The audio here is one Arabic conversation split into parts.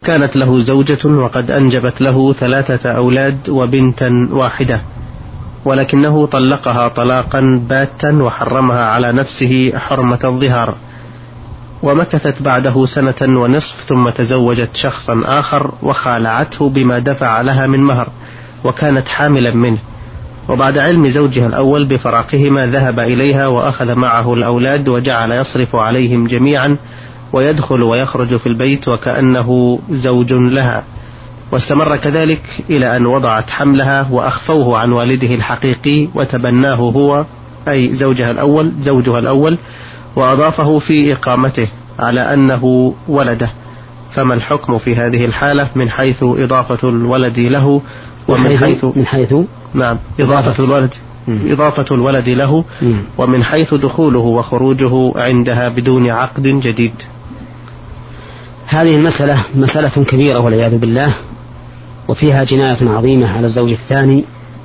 كانت له زوجة وقد أنجبت له 3 أولاد وبنتا واحدة، ولكنه طلقها طلاقا باتا وحرمها على نفسه حرمة الظهار، ومكثت بعده 1.5 سنة ثم تزوجت شخصا آخر وخالعته بما دفع لها من مهر، وكانت حاملا منه. وبعد علم زوجها الأول بفراقهما ذهب إليها وأخذ معه الأولاد وجعل يصرف عليهم جميعا ويدخل ويخرج في البيت وكأنه زوج لها، واستمر كذلك إلى أن وضعت حملها وأخفوه عن والده الحقيقي وتبناه هو أي زوجها الأول وأضافه في إقامته على أنه ولده. فما الحكم في هذه الحالة من حيث إضافة الولد له ومن حيث نعم إضافة الولد له ومن حيث دخوله وخروجه عندها بدون عقد جديد؟ هذه المسألة مسألة كبيرة والعياذ بالله، وفيها جناية عظيمة على الزوج الثاني،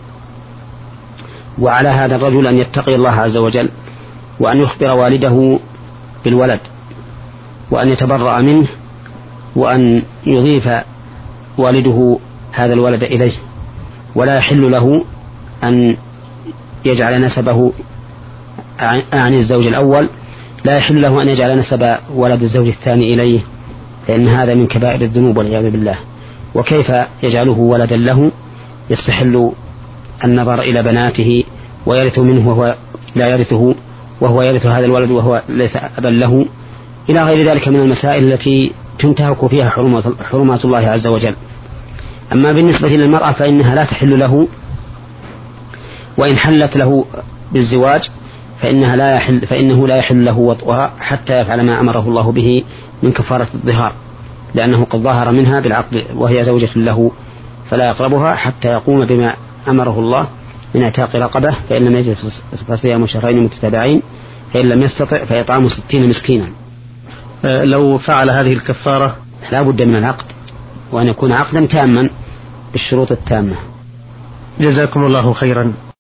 وعلى هذا الرجل أن يتقي الله عز وجل وأن يخبر والده بالولد وأن يتبرأ منه وأن يضيف والده هذا الولد إليه، ولا يحل له أن يجعل نسبه عن الزوج الأول، لا يحل له أن يجعل نسب ولد الزوج الثاني إليه، لأن هذا من كبائر الذنوب والعياذ بالله. وكيف يجعله ولدا له؟ يستحل النظر إلى بناته ويرث منه وهو لا يرثه، وهو يرث هذا الولد وهو ليس أبا له، إلى غير ذلك من المسائل التي تنتهك فيها حرمات الله عز وجل. أما بالنسبة للمرأة فإنها لا تحل له، وإن حلت له بالزواج فإنه لا يحل له وطئها حتى يفعل ما أمره الله به من كفارة الظهار، لأنه قد ظهر منها بالعقد وهي زوجة له، فلا يقربها حتى يقوم بما أمره الله من اعتاق رقبة، فإن لم يجد فصيام شهرين متتابعين، فإن لم يستطع فإطعام 60 مسكينا. لو فعل هذه الكفارة لا بد من العقد، وأن يكون عقدا تاما بالشروط التامة. جزاكم الله خيرا.